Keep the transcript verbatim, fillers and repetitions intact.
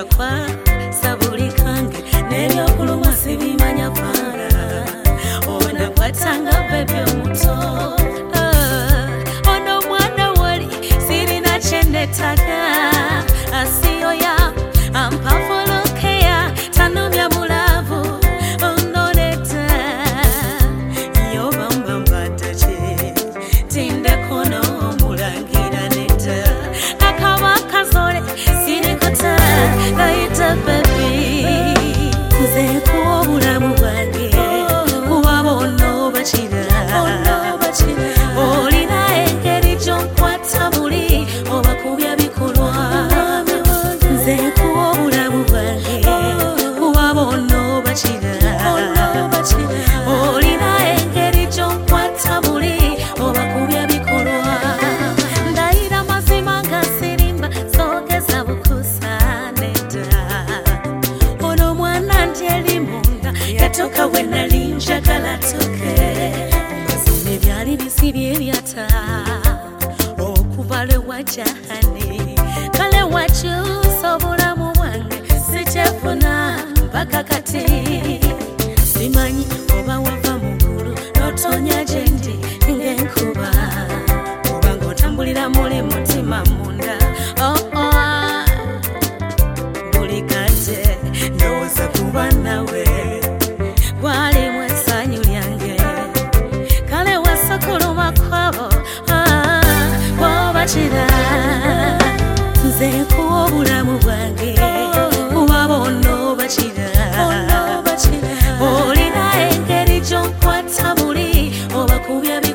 kwa sabuli kange nebyo kuluma sibimanya para ona kwatanga bebe muto uh, ono mwana wali sirina chendetaga asiyo ya ampafolokea tanumya mulavu ondoleta yo bamba mbatache tinde kono mulangira neta akaba kazole sirikota gaita baby nze ko bulamu bwange kubabono bachira olina engeri gyonkwata buli oba kubya bikolwa nze ko bulamu bwange kubabono bachira olina engeri gyonkwata buli oba kubya bikolwa ndayira mazima nga sirimba sogeza bukusaneta ono mwana ndyeli munda yatoka wenali njagala toke mazime byali bisibye byata okuvale wajahane kale wakyusa obulamu bwange sikyefuna mpaka kati simanyi oba wava mugulu notonya gyendi ng'enkuba oba ng'otambulira muli mutima munda oh, oh. buli kate ndowooza kuba nawe gwalimu essanyu lyange kale wasakuluma kwabo ah, bw'obakira nze kuwa obulamu bwange kuba bono bakira olina engeri gyonkwata buli oba kubya